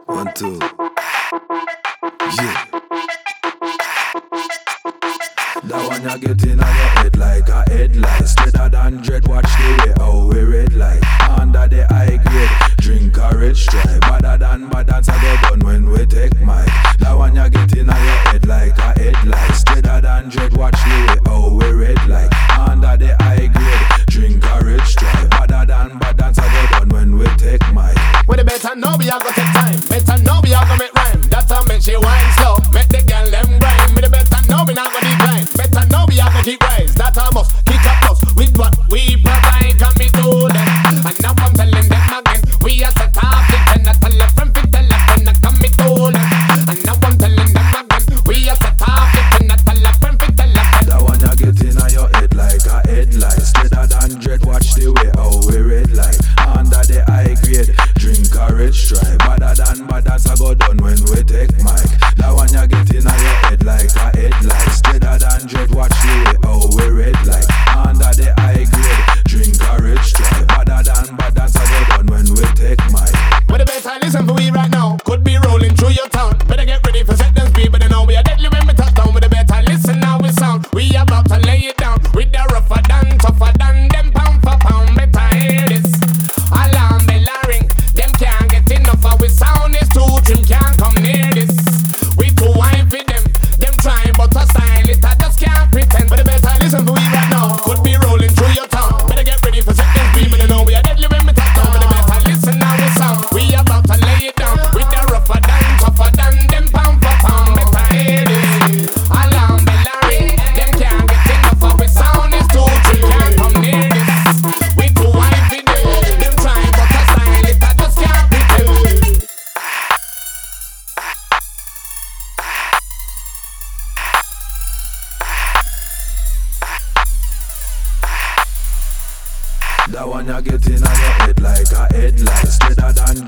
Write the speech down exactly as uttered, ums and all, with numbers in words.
One, two. Yeah. That one you get in on your head like a headlight. Steadier than dread, watch the way how we red light. Under the high grade, drink a red stripe. Better than bad, that's a go done when we take mic. That one you get in on your head like a headlight. Steadier than dread, watch the way how we red light. Under the high grade, drink a red stripe. Better than bad, that's a go done when we take mic. Well, the better know we are gonna take time. Better know we are gonna make rhyme. That's how make she wine slow. Make the girl them grind. Me the better know we not gonna decline. Better know we are gonna keep rise. That I must kick up us with what we provide. Come me to them. And now I'm telling them again. We are set up the ten. I tell a friend fi tell a friend. I come me to them. And now I'm telling them again. We are set up the ten. I tell a friend fi tell a friend. That one you get in on your head like a headlight. Steadier than dread, watch the way how we red light. Under the high grade, drink a red stripe. Better than bad, that's a go done when we take mic. That one you get in on your head like a headlight. Steadier than dread, watch the way how we red light. Under the high grade, drink a red stripe. Better than bad, that's a go done when we take mic. But the better listen for we right now. Could be rolling through your town. Better get ready for set them speed. But they know we are deadly when we touch down. With the better listen how we sound. We about to lay it down. With the rougher than, tougher than them pound for pound. Better hear this. Alarm bell a ring. Them can't get enough of we sound is too trim. Can't come near this. We too wine for them. Them trying but a style it. I just can't pretend. But the better listen for we right now. Could be rolling through your town. Better get ready for set them speed. But they know we are deadly when we touch down. But the better listen how we sound. We about to lay it down. With the rougher than, tougher than them pound for pound. Better hear this. Alarm bell a ring. Them can't get enough of we sound is too trim. Can't come near this. We too wine for them. Them trying but a style it. I just can't pretend. That one you get in on your head like a headlight. Steadier than